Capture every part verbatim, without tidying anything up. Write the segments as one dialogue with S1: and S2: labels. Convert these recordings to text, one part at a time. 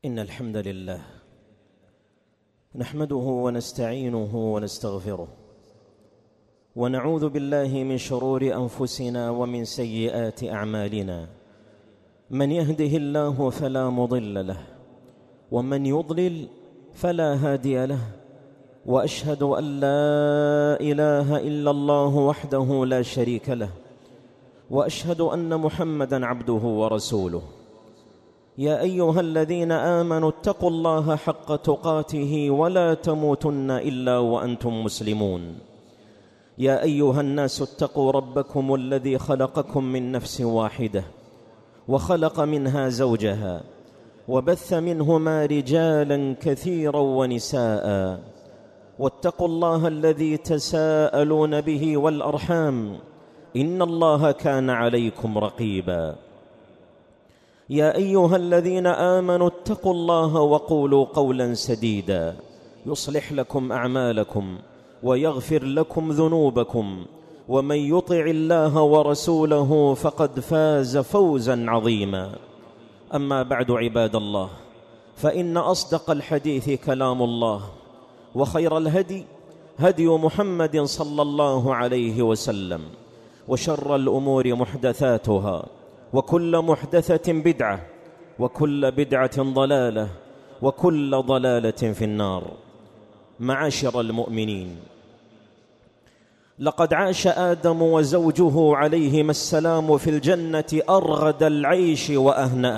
S1: إن الحمد لله نحمده ونستعينه ونستغفره ونعوذ بالله من شرور أنفسنا ومن سيئات أعمالنا. من يهده الله فلا مضل له ومن يضلل فلا هادي له، وأشهد أن لا إله إلا الله وحده لا شريك له، وأشهد أن محمدًا عبده ورسوله. يا أيها الذين آمنوا اتقوا الله حق تقاته ولا تموتن إلا وأنتم مسلمون. يا أيها الناس اتقوا ربكم الذي خلقكم من نفس واحدة وخلق منها زوجها وبث منهما رجالا كثيرا ونساء، واتقوا الله الذي تساءلون به والأرحام إن الله كان عليكم رقيبا. يا أيها الذين آمنوا اتقوا الله وقولوا قولا سديدا يصلح لكم أعمالكم ويغفر لكم ذنوبكم، ومن يطع الله ورسوله فقد فاز فوزا عظيما. أما بعد، عباد الله، فإن أصدق الحديث كلام الله، وخير الهدي هدي محمد صلى الله عليه وسلم، وشر الأمور محدثاتها، وكل محدثة بدعة، وكل بدعة ضلالة، وكل ضلالة في النار. معاشر المؤمنين، لقد عاش آدم وزوجه عليهما السلام في الجنة أرغد العيش وأهنأه،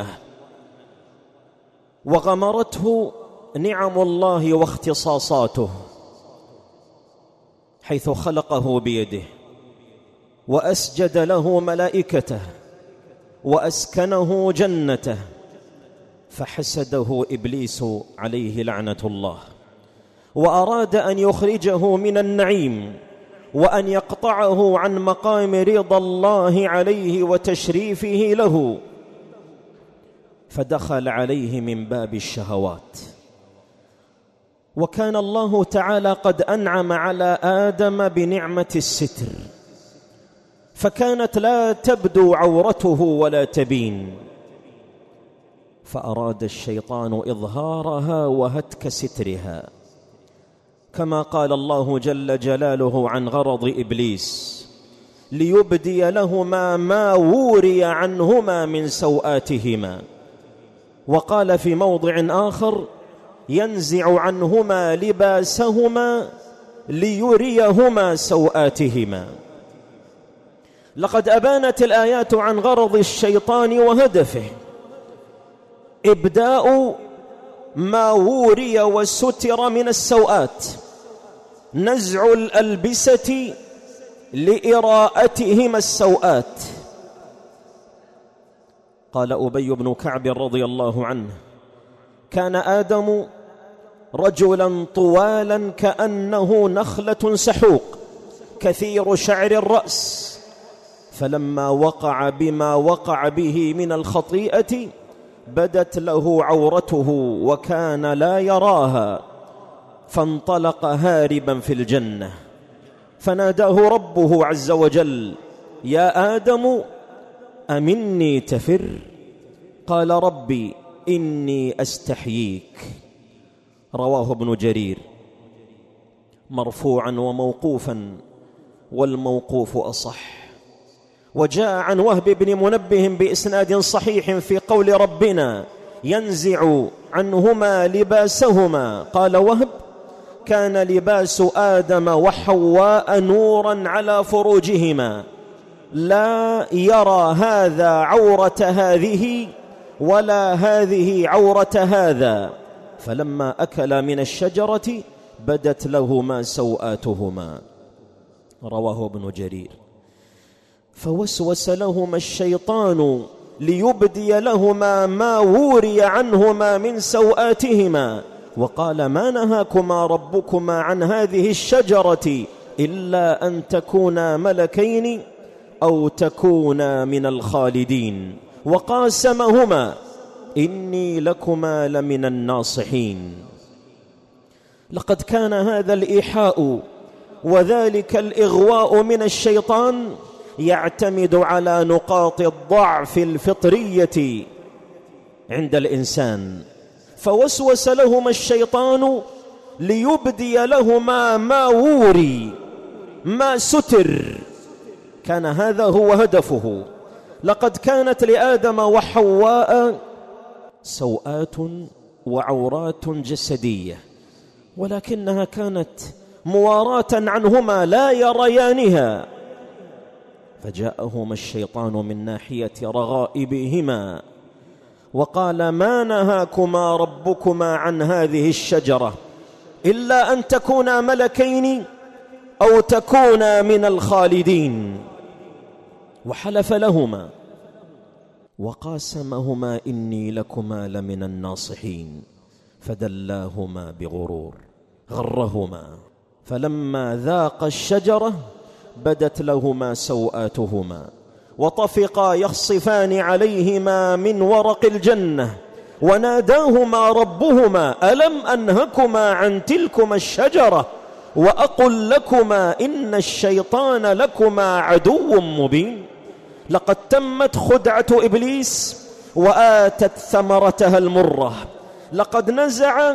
S1: وغمرته نعم الله واختصاصاته، حيث خلقه بيده وأسجد له ملائكته وأسكنه جنته، فحسده إبليس عليه لعنة الله، وأراد أن يخرجه من النعيم وأن يقطعه عن مقام رضا الله عليه وتشريفه له، فدخل عليه من باب الشهوات. وكان الله تعالى قد أنعم على آدم بنعمة الستر، فكانت لا تبدو عورته ولا تبين، فأراد الشيطان إظهارها وهتك سترها، كما قال الله جل جلاله عن غرض إبليس: ليبدي لهما ما وري عنهما من سوآتهما. وقال في موضع آخر: ينزع عنهما لباسهما ليريهما سوآتهما. لقد أبانت الآيات عن غرض الشيطان وهدفه: إبداء ما وري وستر من السوآت، نزع الألبسة لإراءتهما السوآت. قال أبي بن كعب رضي الله عنه: كان آدم رجلا طوالا كأنه نخلة سحوق كثير شعر الرأس، فلما وقع بما وقع به من الخطيئة بدت له عورته وكان لا يراها، فانطلق هاربا في الجنة، فناداه ربه عز وجل: يا آدم أمني تفر؟ قال: ربي إني أستحييك. رواه ابن جرير مرفوعا وموقوفا، والموقوف أصح. وجاء عن وهب بن منبه بإسناد صحيح في قول ربنا: ينزع عنهما لباسهما. قال وهب: كان لباس آدم وحواء نورا على فروجهما، لا يرى هذا عورة هذه ولا هذه عورة هذا، فلما أكلا من الشجرة بدت لهما سوآتهما. رواه ابن جرير. فوسوس لهما الشيطان ليبدي لهما ما وري عنهما من سوآتهما، وقال: ما نهاكما ربكما عن هذه الشجرة إلا أن تكونا ملكين أو تكونا من الخالدين، وقاسمهما: إني لكما لمن الناصحين. لقد كان هذا الإيحاء وذلك الإغواء من الشيطان يعتمد على نقاط الضعف الفطرية عند الإنسان، فوسوس لهما الشيطان ليبدي لهما ما وري، ما ستر. كان هذا هو هدفه. لقد كانت لآدم وحواء سوآت وعورات جسدية، ولكنها كانت مواراة عنهما لا يريانها. فجاءهما الشيطان من ناحية رغائبهما وقال: ما نهاكما ربكما عن هذه الشجرة إلا أن تكونا ملكين أو تكونا من الخالدين. وحلف لهما وقاسمهما إني لكما لمن الناصحين، فدلاهما بغرور غرهما، فلما ذاقا الشجرة بدت لهما سوآتهما وطفقا يخصفان عليهما من ورق الجنة، وناداهما ربهما: ألم أنهكما عن تلكما الشجرة وأقل لكما إن الشيطان لكما عدو مبين. لقد تمت خدعة إبليس وآتت ثمرتها المرة. لقد نزع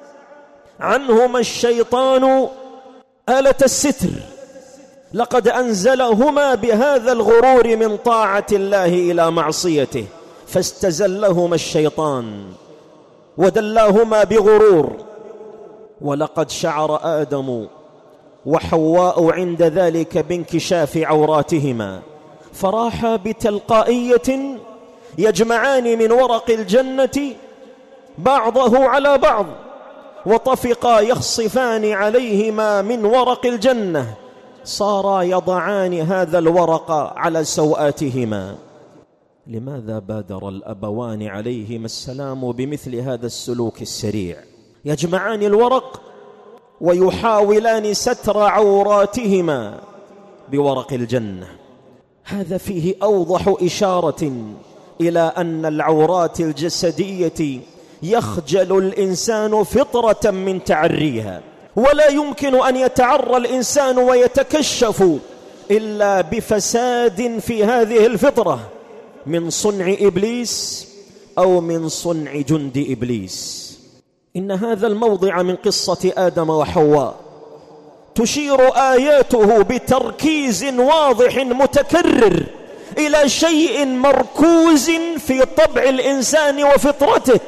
S1: عنهما الشيطان آلة الستر، لقد أنزلهما بهذا الغرور من طاعة الله إلى معصيته، فاستزلهما الشيطان ودلاهما بغرور. ولقد شعر آدم وحواء عند ذلك بانكشاف عوراتهما، فراحا بتلقائية يجمعان من ورق الجنة بعضه على بعض، وطفقا يخصفان عليهما من ورق الجنة، صارا يضعان هذا الورق على سوآتهما. لماذا بادر الأبوان عليهما السلام بمثل هذا السلوك السريع؟ يجمعان الورق ويحاولان ستر عوراتهما بورق الجنة. هذا فيه أوضح إشارة إلى أن العورات الجسدية يخجل الإنسان فطرة من تعريها، ولا يمكن أن يتعرى الإنسان ويتكشف إلا بفساد في هذه الفطرة من صنع إبليس أو من صنع جند إبليس. إن هذا الموضع من قصة آدم وحواء تشير آياته بتركيز واضح متكرر إلى شيء مركوز في طبع الإنسان وفطرته،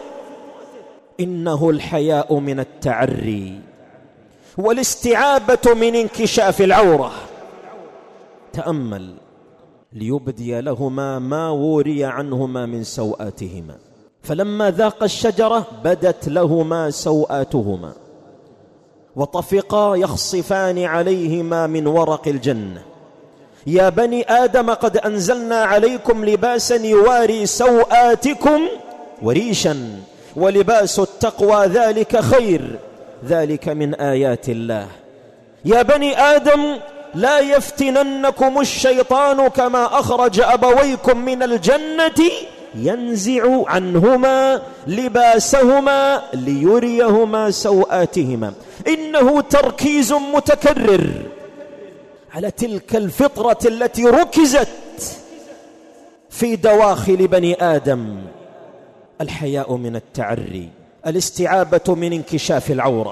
S1: إنه الحياء من التعري والاستعابة من انكشاف العورة. تأمل: ليبدي لهما ما وري عنهما من سوآتهما، فلما ذاق الشجرة بدت لهما سوآتهما وطفقا يخصفان عليهما من ورق الجنة. يا بني آدم قد أنزلنا عليكم لباسا يواري سوآتكم وريشا ولباس التقوى ذلك خير، ذلك من آيات الله. يا بني آدم لا يفتننكم الشيطان كما أخرج أبويكم من الجنة ينزع عنهما لباسهما ليريهما سوآتهما. إنه تركيز متكرر على تلك الفطرة التي ركزت في دواخل بني آدم: الحياء من التعري، الاستعابة من انكشاف العورة.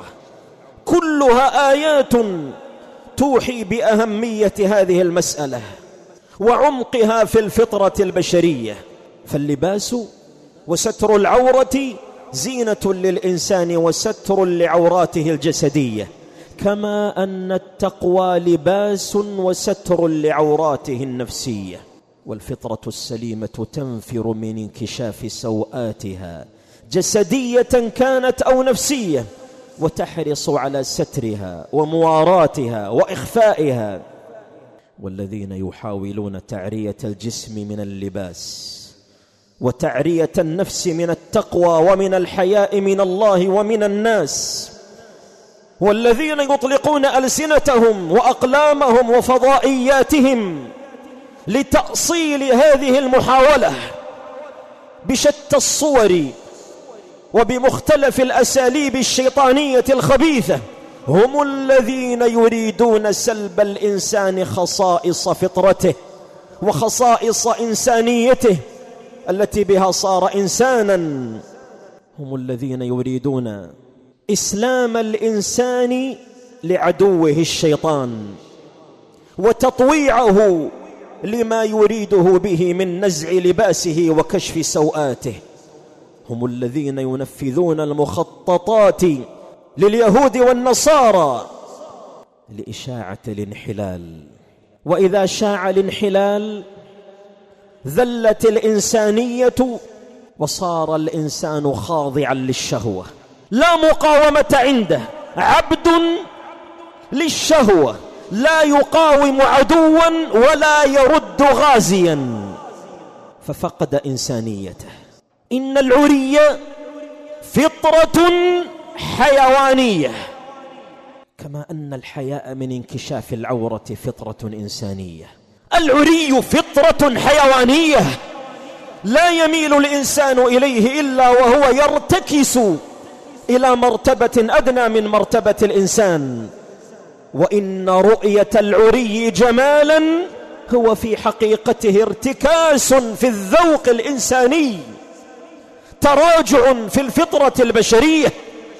S1: كلها آيات توحي بأهمية هذه المسألة وعمقها في الفطرة البشرية. فاللباس وستر العورة زينة للإنسان وستر لعوراته الجسدية، كما أن التقوى لباس وستر لعوراته النفسية. والفطرة السليمة تنفر من انكشاف سوآتها جسدية كانت أو نفسية، وتحرص على سترها ومواراتها وإخفائها. والذين يحاولون تعرية الجسم من اللباس وتعرية النفس من التقوى ومن الحياء من الله ومن الناس، والذين يطلقون ألسنتهم وأقلامهم وفضائياتهم لتأصيل هذه المحاولة بشتى الصور وبمختلف الأساليب الشيطانية الخبيثة، هم الذين يريدون سلب الإنسان خصائص فطرته وخصائص إنسانيته التي بها صار إنسانا. هم الذين يريدون إسلام الإنسان لعدوه الشيطان وتطويعه لما يريده به من نزع لباسه وكشف سوآته. هم الذين ينفذون المخططات لليهود والنصارى لإشاعة الانحلال، وإذا شاع الانحلال ذلت الإنسانية وصار الإنسان خاضعا للشهوة، لا مقاومة عنده، عبد للشهوة، لا يقاوم عدوا ولا يرد غازيا، ففقد إنسانيته. إن العري فطرة حيوانية، كما أن الحياء من انكشاف العورة فطرة إنسانية. العري فطرة حيوانية لا يميل الإنسان إليه إلا وهو يرتكس إلى مرتبة أدنى من مرتبة الإنسان. وإن رؤية العري جمالا هو في حقيقته ارتكاس في الذوق الإنساني، تراجع في الفطرة البشرية.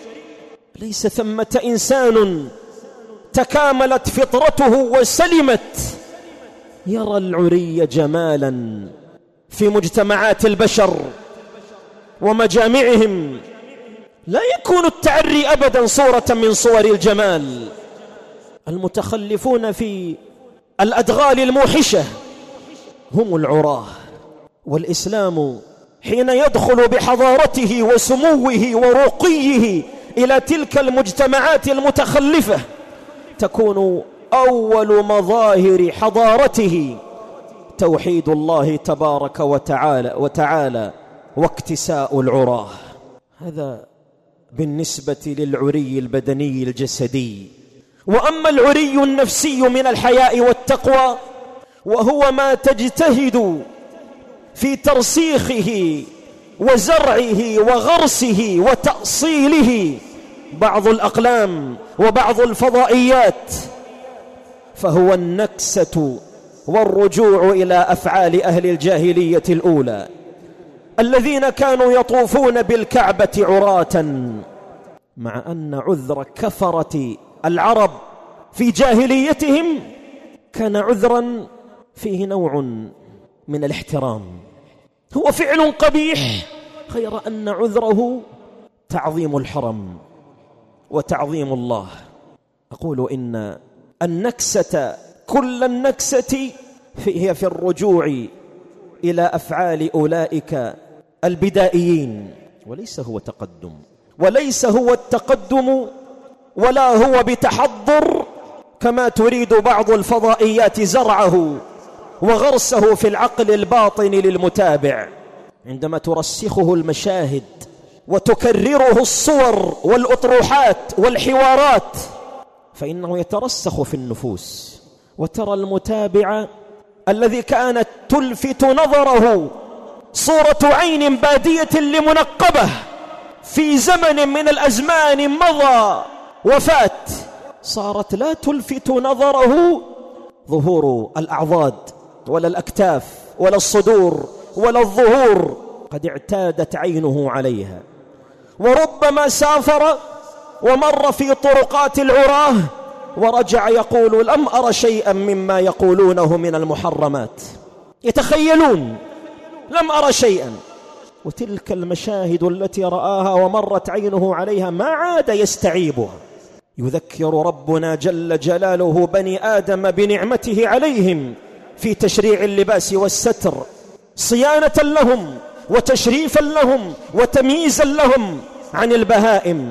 S1: ليس ثمة إنسان تكاملت فطرته وسلمت يرى العري جمالا في مجتمعات البشر ومجامعهم. لا يكون التعري أبدا صورة من صور الجمال. المتخلفون في الأدغال الموحشة هم العراه. والإسلام حين يدخل بحضارته وسموه ورقيه إلى تلك المجتمعات المتخلفة تكون أول مظاهر حضارته توحيد الله تبارك وتعالى وتعالى واكتساء العراه. هذا بالنسبة للعري البدني الجسدي. وأما العري النفسي من الحياء والتقوى، وهو ما تجتهد في ترسيخه وزرعه وغرسه وتأصيله بعض الأقلام وبعض الفضائيات، فهو النكسة والرجوع إلى أفعال أهل الجاهلية الأولى الذين كانوا يطوفون بالكعبة عراة، مع أن عذر كفرة العرب في جاهليتهم كان عذرا فيه نوع من الاحترام. هو فعل قبيح، غير أن عذره تعظيم الحرم وتعظيم الله. أقول إن النكسة كل النكسة هي في الرجوع إلى أفعال أولئك البدائيين، وليس هو تقدم، وليس هو التقدم ولا هو بتحضر كما تريد بعض الفضائيات زرعه وغرسه في العقل الباطن للمتابع. عندما ترسخه المشاهد وتكرره الصور والأطروحات والحوارات فإنه يترسخ في النفوس، وترى المتابع الذي كانت تلفت نظره صورة عين بادية لمنقبة في زمن من الأزمان مضى وفات، صارت لا تلفت نظره ظهور الأعضاد ولا الأكتاف ولا الصدور ولا الظهور، قد اعتادت عينه عليها. وربما سافر ومر في طرقات العراه ورجع يقول لم أرى شيئا مما يقولونه من المحرمات، يتخيلون لم أرى شيئا. وتلك المشاهد التي رآها ومرت عينه عليها ما عاد يستعيبها. يذكر ربنا جل جلاله بني آدم بنعمته عليهم في تشريع اللباس والستر صيانة لهم وتشريفا لهم وتمييزا لهم عن البهائم.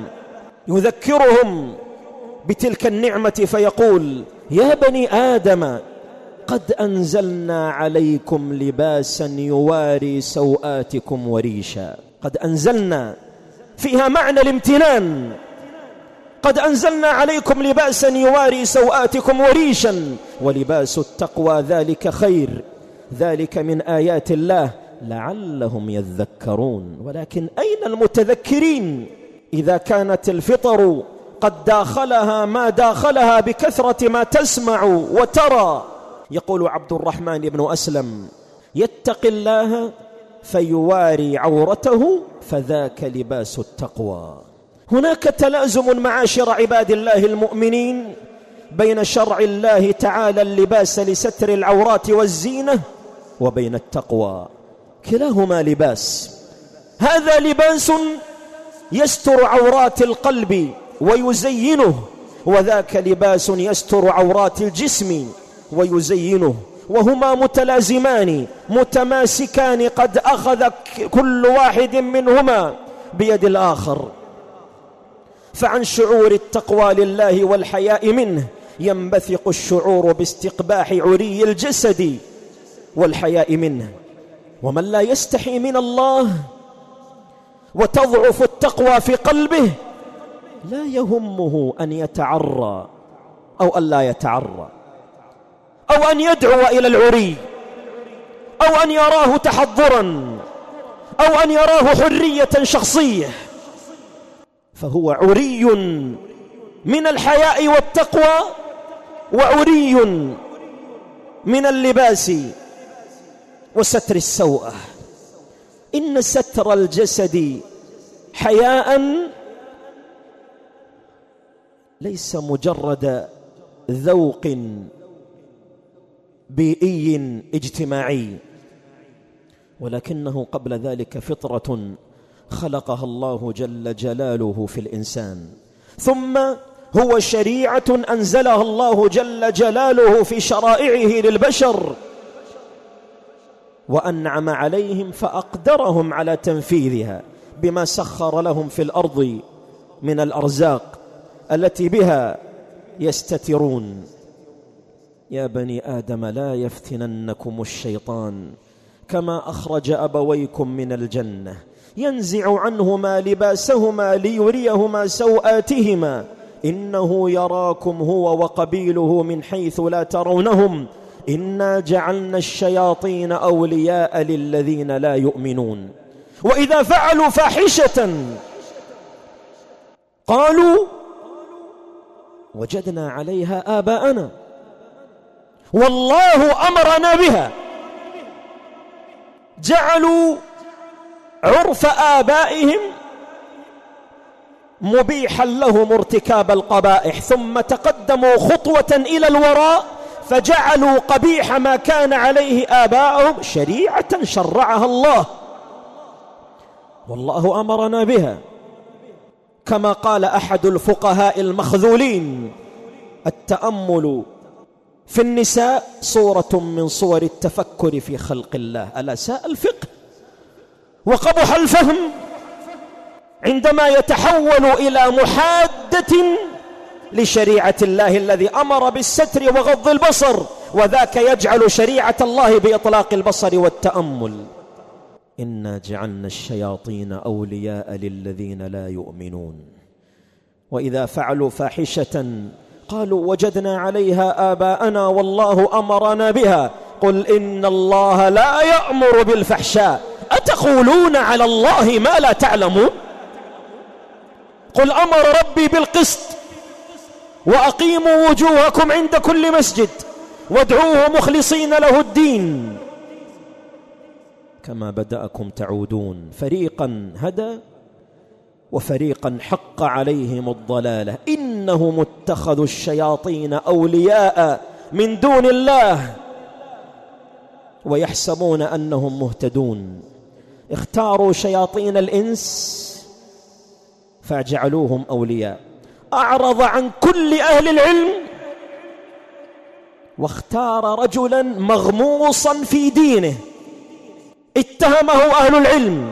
S1: يذكرهم بتلك النعمة فيقول يا بني آدم قد أنزلنا عليكم لباسا يواري سوآتكم وريشا. قد أنزلنا فيها معنى الامتنان، قد أنزلنا عليكم لباسا يواري سوآتكم وريشا ولباس التقوى ذلك خير، ذلك من آيات الله لعلهم يذكرون. ولكن أين المتذكرين إذا كانت الفطر قد داخلها ما داخلها بكثرة ما تسمع وترى؟ يقول عبد الرحمن بن أسلم يتق الله فيواري عورته فذاك لباس التقوى. هناك تلازم معاشر عباد الله المؤمنين بين شرع الله تعالى اللباس لستر العورات والزينة وبين التقوى، كلاهما لباس. هذا لباس يستر عورات القلب ويزينه، وذاك لباس يستر عورات الجسم ويزينه، وهما متلازمان متماسكان، قد أخذ كل واحد منهما بيد الآخر. فعن شعور التقوى لله والحياء منه ينبثق الشعور باستقباح عري الجسد والحياء منه. ومن لا يستحي من الله وتضعف التقوى في قلبه لا يهمه أن يتعرى أو أن لا يتعرى، أو أن يدعو إلى العري، أو أن يراه تحضرا، أو أن يراه حرية شخصية، فهو عري من الحياء والتقوى وعري من اللباس وستر السوءة. إن ستر الجسد حياء ليس مجرد ذوق بيئي اجتماعي، ولكنه قبل ذلك فطرة خلقها الله جل جلاله في الإنسان، ثم هو شريعة أنزلها الله جل جلاله في شرائعه للبشر، وأنعم عليهم فأقدرهم على تنفيذها بما سخر لهم في الأرض من الأرزاق التي بها يستترون. يا بني آدم لا يفتننكم الشيطان كما أخرج أبويكم من الجنة ينزع عنهما لباسهما ليريهما سوآتهما إنه يراكم هو وقبيله من حيث لا ترونهم إنا جعلنا الشياطين أولياء للذين لا يؤمنون. وإذا فعلوا فاحشة قالوا وجدنا عليها آباءنا والله أمرنا بها. جعلوا عرف آبائهم مبيحا لهم ارتكاب القبائح، ثم تقدموا خطوة إلى الوراء فجعلوا قبيح ما كان عليه آباؤهم شريعة شرعها الله والله أمرنا بها. كما قال أحد الفقهاء المخذولين: التأمل في النساء صورة من صور التفكر في خلق الله. ألا ساء الفقه وقبح الفهم عندما يتحول إلى محادة لشريعة الله الذي أمر بالستر وغض البصر، وذاك يجعل شريعة الله بإطلاق البصر والتأمل. إنا جعلنا الشياطين أولياء للذين لا يؤمنون. وإذا فعلوا فاحشة قالوا وجدنا عليها آباءنا والله أمرنا بها. قل إن الله لا يأمر بالفحشاء أتقولون على الله ما لا تعلمون. قل أمر ربي بالقسط وأقيموا وجوهكم عند كل مسجد وادعوه مخلصين له الدين كما بدأكم تعودون. فريقا هدى وفريقا حق عليهم الضلالة إنهم اتخذوا الشياطين أولياء من دون الله ويحسبون أنهم مهتدون. اختاروا شياطين الإنس فجعلوهم أولياء. أعرض عن كل أهل العلم واختار رجلا مغموصا في دينه اتهمه أهل العلم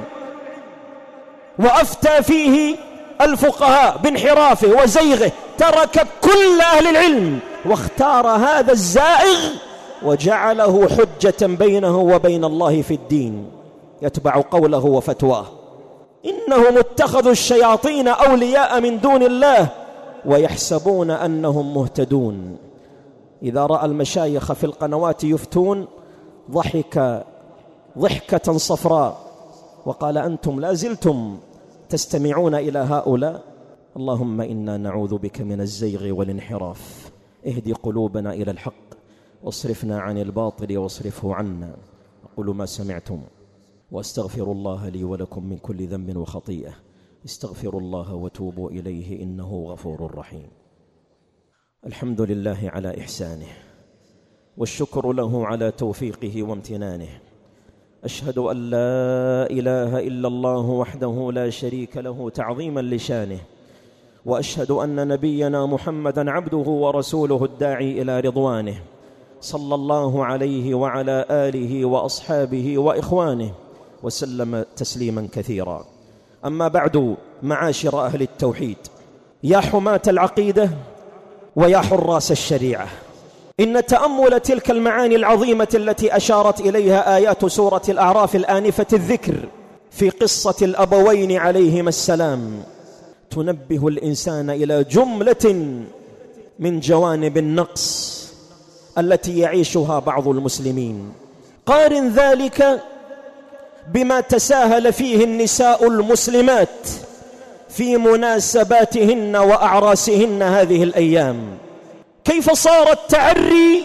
S1: وأفتى فيه الفقهاء بانحرافه وزيغه، ترك كل أهل العلم واختار هذا الزائغ وجعله حجة بينه وبين الله في الدين يتبع قوله وفتواه. إنهم اتخذوا الشياطين أولياء من دون الله ويحسبون أنهم مهتدون. إذا رأى المشايخ في القنوات يفتون ضحك ضحكة صفراء وقال أنتم لا زلتم تستمعون إلى هؤلاء. اللهم إنا نعوذ بك من الزيغ والانحراف. اهدي قلوبنا إلى الحق واصرفنا عن الباطل واصرفه عنا. أقول ما سمعتم وأستغفر الله لي ولكم من كل ذنب وخطيئة. استغفروا الله وتوبوا إليه إنه غفور رحيم. الحمد لله على إحسانه، والشكر له على توفيقه وامتنانه. أشهد أن لا إله إلا الله وحده لا شريك له تعظيما لشانه، وأشهد أن نبينا محمدا عبده ورسوله الداعي إلى رضوانه، صلى الله عليه وعلى آله وأصحابه وإخوانه وسلم تسليما كثيرا. أما بعد، معاشر أهل التوحيد، يا حماة العقيدة ويا حراس الشريعة، إن تأمل تلك المعاني العظيمة التي أشارت إليها آيات سورة الأعراف الآنفة الذكر في قصة الأبوين عليهما السلام تنبه الإنسان إلى جملة من جوانب النقص التي يعيشها بعض المسلمين. قارن ذلك بما تساهل فيه النساء المسلمات في مناسباتهن وأعراسهن هذه الأيام، كيف صار التعري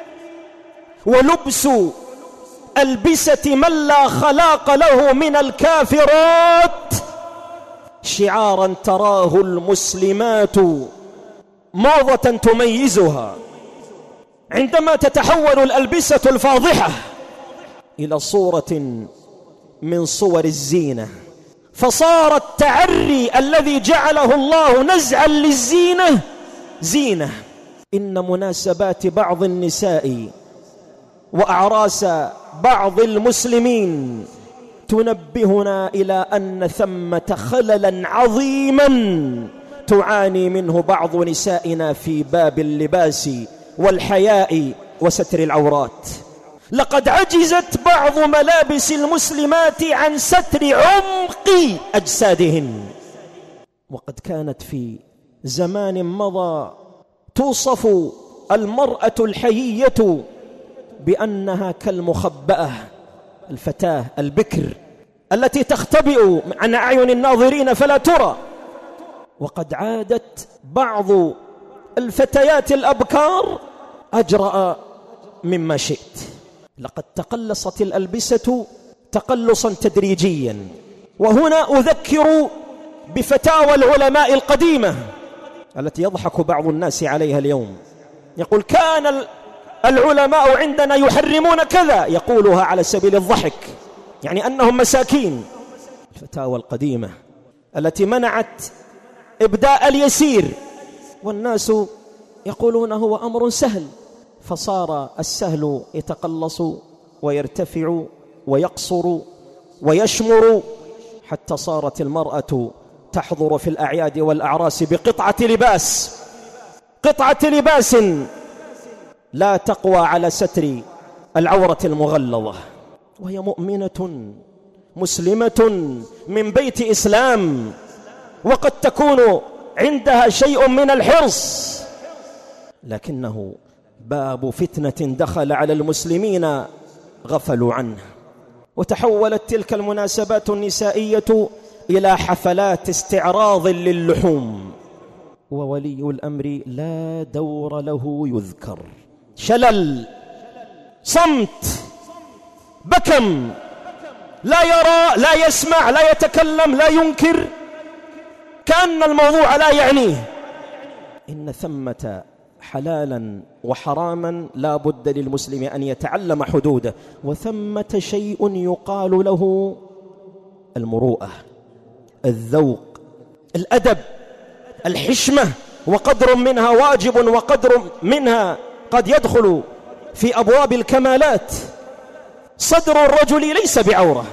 S1: ولبس ألبسة من لا خلاق له من الكافرات شعارا تراه المسلمات موضة تميزها، عندما تتحول الألبسة الفاضحة إلى صورة من صور الزينة، فصار التعري الذي جعله الله نزعا للزينة زينة. إن مناسبات بعض النساء وأعراس بعض المسلمين تنبهنا إلى أن ثمة خللا عظيما تعاني منه بعض نسائنا في باب اللباس والحياء وستر العورات. لقد عجزت بعض ملابس المسلمات عن ستر عمق أجسادهن، وقد كانت في زمان مضى توصف المرأة الحيية بأنها كالمخبأة، الفتاة البكر التي تختبئ عن أعين الناظرين فلا ترى. وقد عادت بعض الفتيات الأبكار أجرأ مما شئت. لقد تقلصت الألبسة تقلصا تدريجيا. وهنا أذكر بفتاوى العلماء القديمة التي يضحك بعض الناس عليها اليوم، يقول كان العلماء عندنا يحرمون كذا، يقولها على سبيل الضحك، يعني أنهم مساكين. الفتاوى القديمة التي منعت إبداء اليسير، والناس يقولون هو أمر سهل، فصار السهل يتقلص ويرتفع ويقصر ويشمر، حتى صارت المرأة تحضر في الأعياد والأعراس بقطعة لباس قطعة لباس لا تقوى على ستر العورة المغلظة، وهي مؤمنة مسلمة من بيت إسلام، وقد تكون عندها شيء من الحرص، لكنه باب فتنة دخل على المسلمين غفلوا عنه، وتحولت تلك المناسبات النسائية إلى حفلات استعراض للحوم، وولي الأمر لا دور له يذكر. شلل، صمت، بكم، لا يرى لا يسمع لا يتكلم لا ينكر، كأن الموضوع لا يعنيه. إن ثمة حلالا وحراما لا بد للمسلم أن يتعلم حدوده، وثمة شيء يقال له المروءة، الذوق، الأدب، الحشمة، وقدر منها واجب وقدر منها قد يدخل في أبواب الكمالات. صدر الرجل ليس بعورة.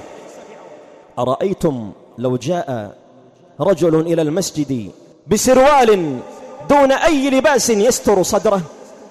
S1: أرأيتم لو جاء رجل إلى المسجد بسروال دون أي لباس يستر صدره،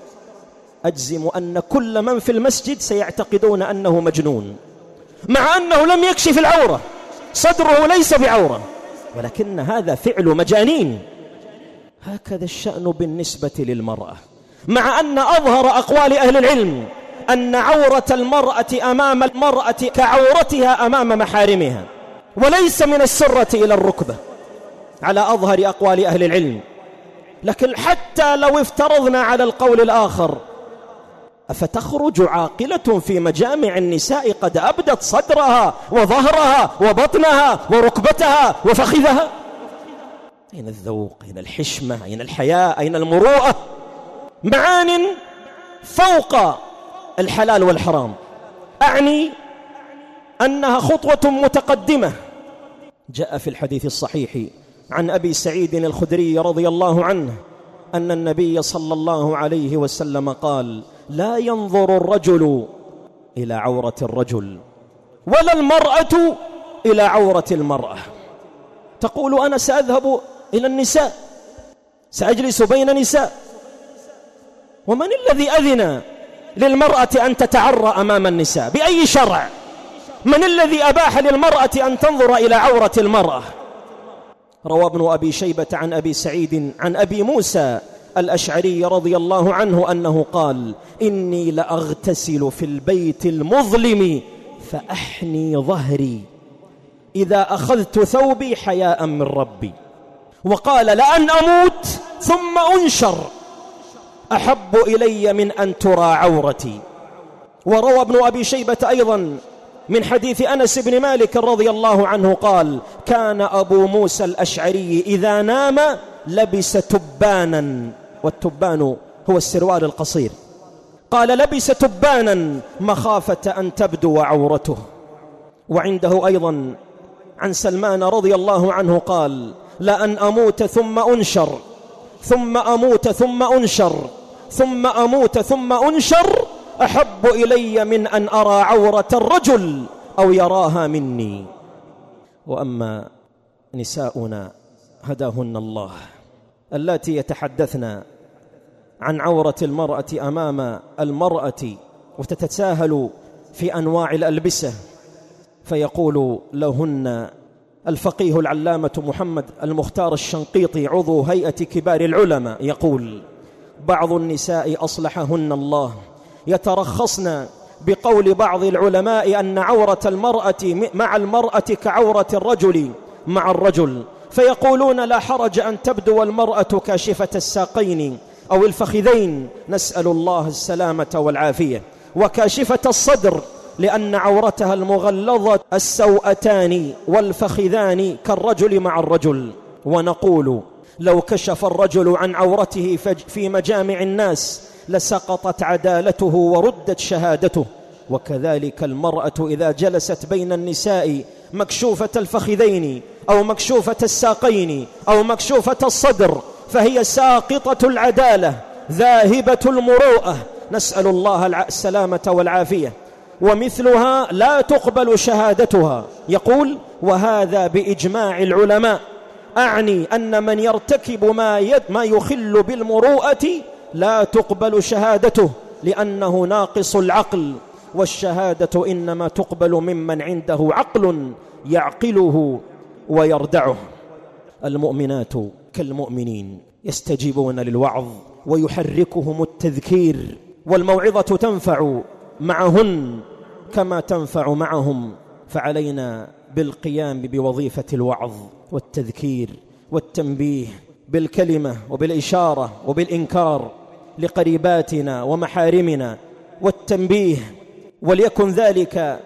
S1: أجزم أن كل من في المسجد سيعتقدون أنه مجنون، مع أنه لم يكشف العورة، صدره ليس بعورة، ولكن هذا فعل مجانين. هكذا الشأن بالنسبة للمرأة، مع أن أظهر أقوال أهل العلم أن عورة المرأة أمام المرأة كعورتها أمام محارمها، وليس من السرة إلى الركبة على أظهر أقوال أهل العلم. لكن حتى لو افترضنا على القول الآخر أفتخرج عاقلة في مجامع النساء قد أبدت صدرها وظهرها وبطنها وركبتها وفخذها؟ أين الذوق؟ أين الحشمة؟ أين الحياء؟ أين المروءة؟ معان فوق الحلال والحرام. أعني أنها خطوة متقدمة. جاء في الحديث الصحيح عن أبي سعيد الخدري رضي الله عنه أن النبي صلى الله عليه وسلم قال: لا ينظر الرجل إلى عورة الرجل ولا المرأة إلى عورة المرأة. تقول: أنا سأذهب إلى النساء، سأجلس بين نساء. ومن الذي أذن للمرأة أن تتعرى أمام النساء؟ بأي شرع؟ من الذي أباح للمرأة أن تنظر إلى عورة المرأة؟ روى ابن أبي شيبة عن أبي سعيد عن أبي موسى الأشعري رضي الله عنه أنه قال: إني لأغتسل في البيت المظلم فأحني ظهري إذا أخذت ثوبي حياء من ربي. وقال: لأن أموت ثم أنشر أحب إلي من أن ترى عورتي. وروى ابن أبي شيبة أيضا من حديث أنس بن مالك رضي الله عنه قال: كان أبو موسى الأشعري إذا نام لبس تبانا، والتبان هو السروال القصير. قال: لبس تبانا مخافة أن تبدو عورته. وعنده أيضا عن سلمان رضي الله عنه قال: لأن أموت ثم أنشر ثم أموت ثم أنشر ثم أموت ثم أنشر أحب إلي من أن أرى عورة الرجل أو يراها مني. وأما نساؤنا هداهن الله اللاتي يتحدثن عن عورة المرأة أمام المرأة وتتساهل في أنواع الألبسة، فيقول لهن الفقيه العلامة محمد المختار الشنقيطي عضو هيئة كبار العلماء يقول: بعض النساء أصلحهن الله يترخصن بقول بعض العلماء أن عورة المرأة مع المرأة كعورة الرجل مع الرجل، فيقولون لا حرج أن تبدو المرأة كاشفة الساقين أو الفخذين، نسأل الله السلامة والعافية، وكاشفة الصدر لأن عورتها المغلظة السوأتان والفخذان كالرجل مع الرجل. ونقول: لو كشف الرجل عن عورته في مجامع الناس لسقطت عدالته وردت شهادته، وكذلك المرأة إذا جلست بين النساء مكشوفة الفخذين أو مكشوفة الساقين أو مكشوفة الصدر فهي ساقطة العدالة ذاهبة المروءة، نسأل الله السلامة والعافية، ومثلها لا تقبل شهادتها. يقول: وهذا بإجماع العلماء، أعني أن من يرتكب ما, يد ما يخل بالمروءة لا تقبل شهادته لأنه ناقص العقل، والشهادة إنما تقبل ممن عنده عقل يعقله ويردعه. المؤمنات كالمؤمنين يستجيبون للوعظ ويحركهم التذكير، والموعظة تنفع معهن كما تنفع معهم، فعلينا بالقيام بوظيفة الوعظ والتذكير والتنبيه بالكلمة وبالإشارة وبالإنكار لقريباتنا ومحارمنا، والتنبيه وليكن ذلك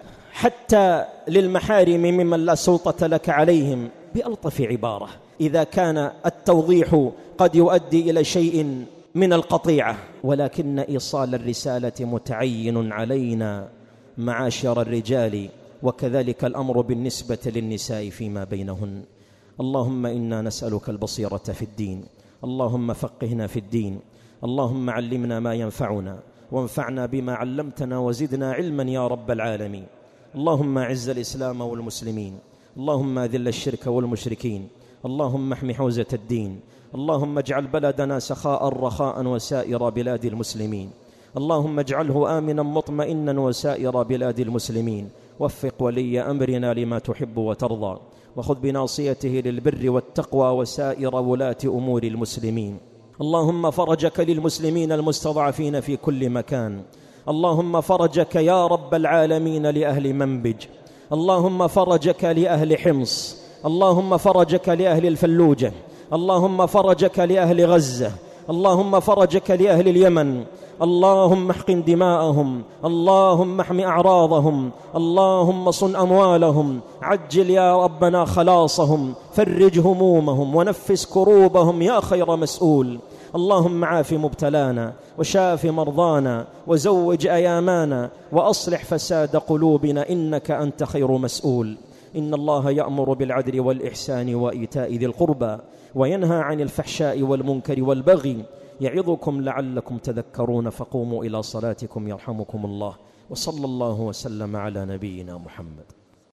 S1: حتى للمحارم ممن لا سلطة لك عليهم بألطف عبارة إذا كان التوضيح قد يؤدي إلى شيء من القطيعة، ولكن إيصال الرسالة متعين علينا معاشر الرجال، وكذلك الأمر بالنسبة للنساء فيما بينهن. اللهم إنا نسألك البصيرة في الدين، اللهم فقهنا في الدين، اللهم علمنا ما ينفعنا وانفعنا بما علمتنا وزدنا علما يا رب العالمين. اللهم أعز الإسلام والمسلمين، اللهم أذل الشرك والمشركين، اللهم احم حوزة الدين، اللهم اجعل بلدنا سخاء رخاء وسائر بلاد المسلمين، اللهم اجعله آمنا مطمئنا وسائر بلاد المسلمين، وفق ولي أمرنا لما تحب وترضى، وخذ بناصيته للبر والتقوى وسائر ولاة أمور المسلمين. اللهم فرجك للمسلمين المستضعفين في كل مكان، اللهم فرجك يا رب العالمين لأهل منبج، اللهم فرجك لأهل حمص، اللهم فرجك لأهل الفلوجة، اللهم فرجك لأهل غزة، اللهم فرجك لأهل اليمن، اللهم احقن دماءهم، اللهم احم أعراضهم، اللهم صن أموالهم، عجل يا ربنا خلاصهم، فرج همومهم ونفس كروبهم يا خير مسؤول. اللهم عاف مبتلانا وشاف مرضانا وزوج أيامانا وأصلح فساد قلوبنا، إنك أنت خير مسؤول. إن الله يأمر بالعدل والإحسان وإيتاء ذي القربى وينهى عن الفحشاء والمنكر والبغي، يعظكم لعلكم تذكرون. فقوموا إلى صلاتكم يرحمكم الله، وصلى الله وسلم على نبينا محمد.